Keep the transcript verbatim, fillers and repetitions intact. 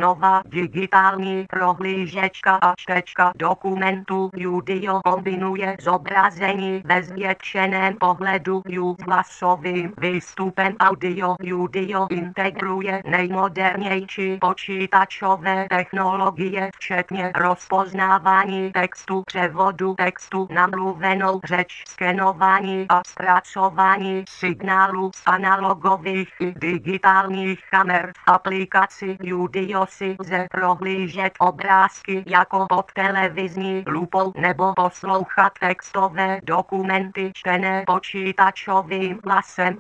nová digitální prohlížečka a čtečka dokumentů Udio kombinuje zobrazení ve zvětšeném pohledu s hlasovým výstupem audio. Udio integruje nejmodernější počítačové technologie, včetně rozpoznávání textu, převodu textu na mluvenou řeč, skenování a zpracování signálů z analogových i digitálních kamer. V aplikaci Udio si lze prohlížet obrázky jako pod televizní lupou nebo poslouchat textové dokumenty čtené počítačovým hlasem.